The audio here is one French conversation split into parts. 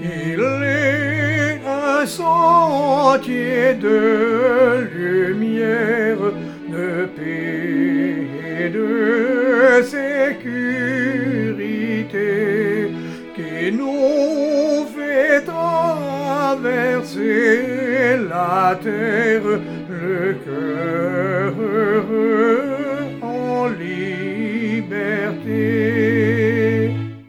Il est un sentier de lumière, de paix et de sécurité qui nous fait traverser la terre, le cœur heureux en liberté.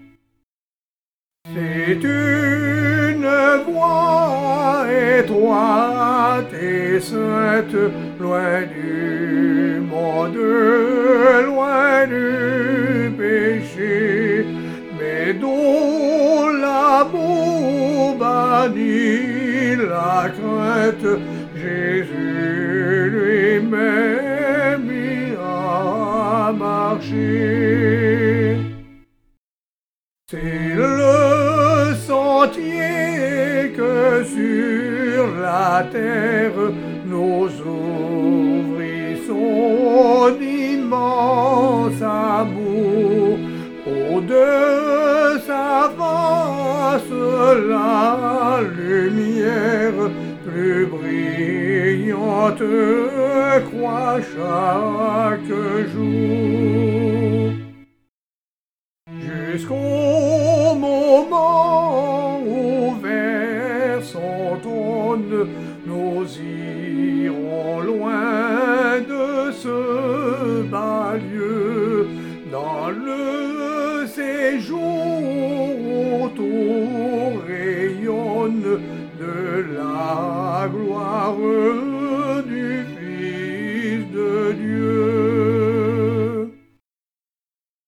C'est une voie étroite et sainte, loin du monde, loin du péché, mais dont l'amour bannit la crainte. Jésus lui-même y a marché. C'est le sentier que sur la terre nous ouvrit son immense amour. Au de sa face la lumière plus brillante croît chaque jour. Jusqu'au moment où vers son trône nous irons loin de ce bas lieu.